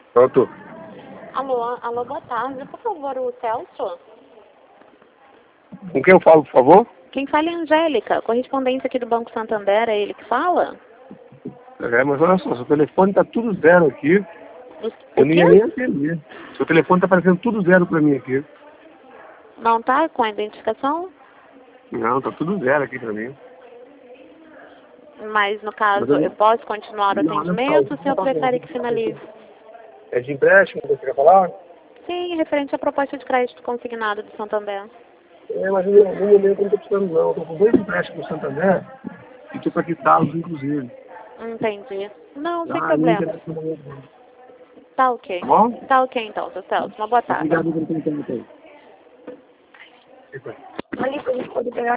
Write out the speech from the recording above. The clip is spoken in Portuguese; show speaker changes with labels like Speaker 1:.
Speaker 1: Pronto.
Speaker 2: Alô, boa tarde. Por favor, o Celso?
Speaker 1: Com quem eu falo, por favor?
Speaker 2: Quem fala é a Angélica, correspondente aqui do Banco Santander, é ele que fala?
Speaker 1: Mas olha só, seu telefone tá tudo zero aqui. Eu não
Speaker 2: O
Speaker 1: ia
Speaker 2: quê?
Speaker 1: nem atender. Seu telefone tá aparecendo tudo zero pra mim aqui.
Speaker 2: Não tá com a identificação?
Speaker 1: Não, tá tudo zero aqui pra mim.
Speaker 2: Mas, no caso,
Speaker 1: Mas
Speaker 2: eu posso continuar o
Speaker 1: Não, olha só,
Speaker 2: atendimento ou o senhor prefere que finalize?
Speaker 1: É de empréstimo que você quer falar?
Speaker 2: Sim, referente à proposta de crédito consignado do Santander.
Speaker 1: Mas no momento eu não tô precisando não. Eu tô com 2 empréstimos no Santander e tô pra quitá-los, inclusive.
Speaker 2: Entendi. Não, sem
Speaker 1: Não me
Speaker 2: problema.
Speaker 1: interessa no momento não.
Speaker 2: Tá ok.
Speaker 1: Tá bom?
Speaker 2: Tá ok então, seu Celso. Uma boa tarde.
Speaker 1: Obrigado pelo tempo aí.
Speaker 2: Ali, a gente pode pegar